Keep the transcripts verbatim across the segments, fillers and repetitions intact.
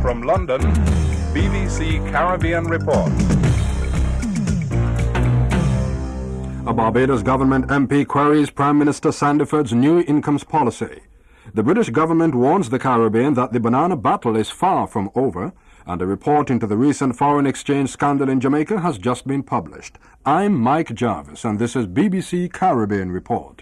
From London, B B C Caribbean Report. A Barbados government M P queries Prime Minister Sandiford's new incomes policy. The British government warns the Caribbean that the banana battle is far from over, and a report into the recent foreign exchange scandal in Jamaica has just been published. I'm Mike Jarvis, and this is B B C Caribbean Report.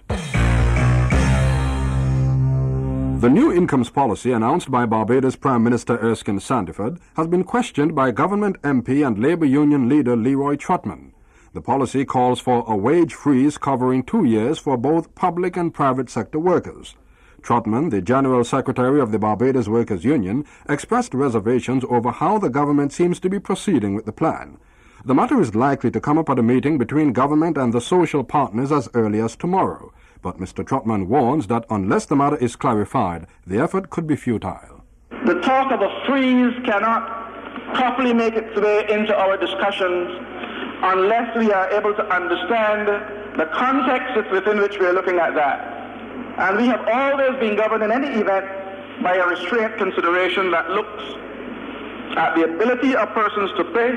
The new incomes policy announced by Barbados Prime Minister Erskine Sandiford has been questioned by government M P and Labour Union leader Leroy Trotman. The policy calls for a wage freeze covering two years for both public and private sector workers. Trotman, the General Secretary of the Barbados Workers' Union, expressed reservations over how the government seems to be proceeding with the plan. The matter is likely to come up at a meeting between government and the social partners as early as tomorrow. But Mister Trotman warns that unless the matter is clarified, the effort could be futile. The talk of a freeze cannot properly make its way into our discussions unless we are able to understand the context within which we are looking at that. And we have always been governed in any event by a restraint consideration that looks at the ability of persons to pay,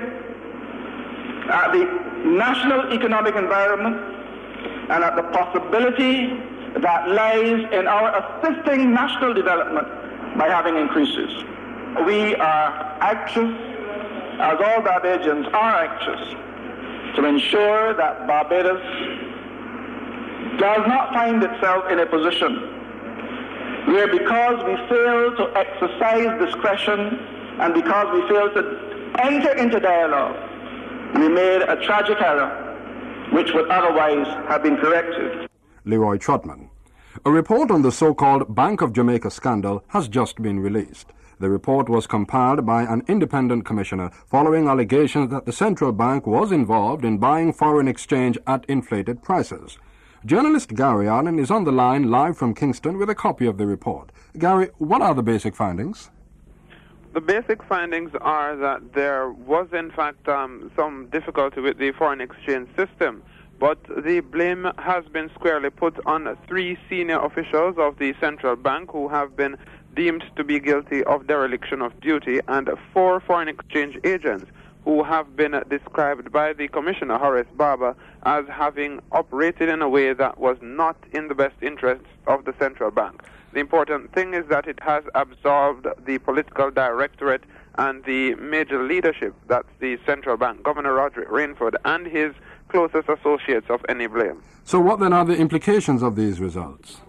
at the national economic environment, and at the possibility that lies in our assisting national development by having increases. We are anxious, as all Barbadians are anxious, to ensure that Barbados does not find itself in a position where, because we fail to exercise discretion and because we fail to enter into dialogue, we made a tragic error which would otherwise have been corrected. Leroy Trotman. A report on the so-called Bank of Jamaica scandal has just been released. The report was compiled by an independent commissioner following allegations that the central bank was involved in buying foreign exchange at inflated prices. Journalist Gary Allen is on the line live from Kingston with a copy of the report. Gary, what are the basic findings? The basic findings are that there was, in fact, um, some difficulty with the foreign exchange system, but the blame has been squarely put on three senior officials of the central bank who have been deemed to be guilty of dereliction of duty, and four foreign exchange agents who have been described by the Commissioner, Horace Barber, as having operated in a way that was not in the best interests of the central bank. The important thing is that it has absolved the political directorate and the major leadership, that's the central bank, Governor Roderick Rainford, and his closest associates, of any blame. So what then are the implications of these results?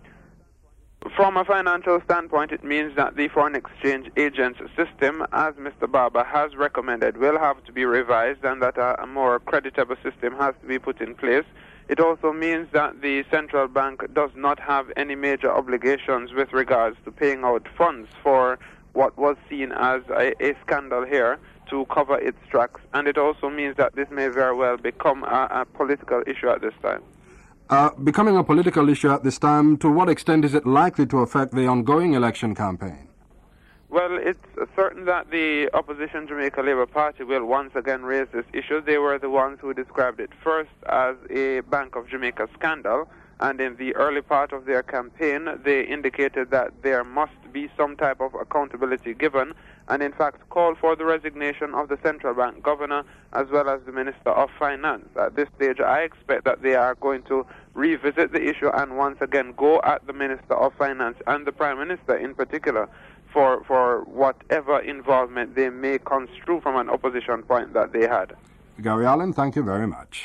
From a financial standpoint, it means that the foreign exchange agents system, as Mister Barber has recommended, will have to be revised, and that a, a more creditable system has to be put in place. It also means that the central bank does not have any major obligations with regards to paying out funds for what was seen as a, a scandal here to cover its tracks. And it also means that this may very well become a, a political issue at this time. Uh, becoming a political issue at this time, to what extent is it likely to affect the ongoing election campaign? Well, it's certain that the opposition Jamaica Labour Party will once again raise this issue. They were the ones who described it first as a Bank of Jamaica scandal, and in the early part of their campaign, they indicated that there must be some type of accountability given, and in fact called for the resignation of the central bank governor as well as the Minister of Finance. At this stage, I expect that they are going to revisit the issue and once again go at the Minister of Finance and the Prime Minister in particular for, for whatever involvement they may construe from an opposition point that they had. Gary Allen, thank you very much.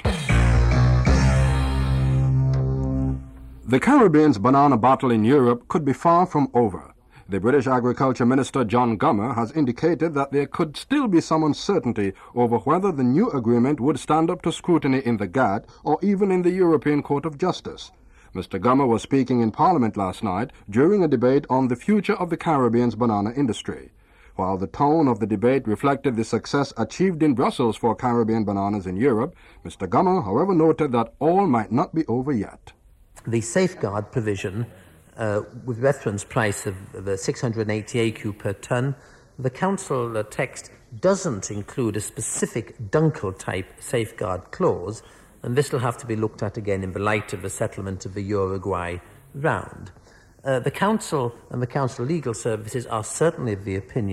The Caribbean's banana battle in Europe could be far from over. The British Agriculture Minister John Gummer has indicated that there could still be some uncertainty over whether the new agreement would stand up to scrutiny in the G A T or even in the European Court of Justice. Mister Gummer was speaking in Parliament last night during a debate on the future of the Caribbean's banana industry. While the tone of the debate reflected the success achieved in Brussels for Caribbean bananas in Europe, Mister Gummer, however, noted that all might not be over yet. The safeguard provision, uh, with reference price of, of uh, six hundred eighty A Q per tonne, the Council uh, text doesn't include a specific Dunkel-type safeguard clause, and this will have to be looked at again in the light of the settlement of the Uruguay round. Uh, the Council and the Council Legal Services are certainly of the opinion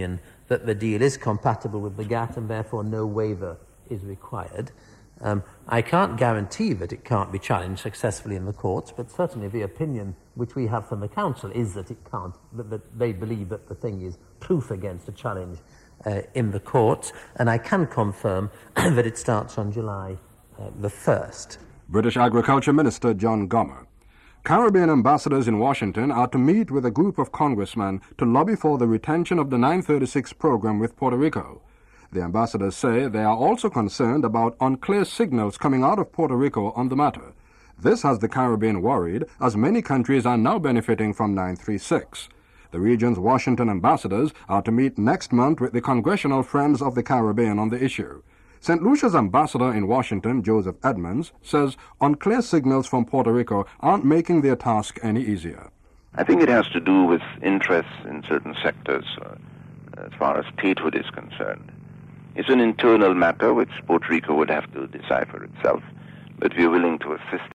that the deal is compatible with the G A TT and therefore no waiver is required. Um, I can't guarantee that it can't be challenged successfully in the courts, but certainly the opinion which we have from the Council is that it can't, that, that they believe that the thing is proof against a challenge uh, in the courts, and I can confirm that it starts on July uh, the first. British Agriculture Minister John Gomer. Caribbean ambassadors in Washington are to meet with a group of congressmen to lobby for the retention of the nine thirty-six program with Puerto Rico. The ambassadors say they are also concerned about unclear signals coming out of Puerto Rico on the matter. This has the Caribbean worried, as many countries are now benefiting from nine thirty-six. The region's Washington ambassadors are to meet next month with the Congressional Friends of the Caribbean on the issue. Saint Lucia's ambassador in Washington, Joseph Edmonds, says unclear signals from Puerto Rico aren't making their task any easier. I think it has to do with interests in certain sectors uh, as far as statehood is concerned. It's an internal matter which Puerto Rico would have to decide for itself, but we are willing to assist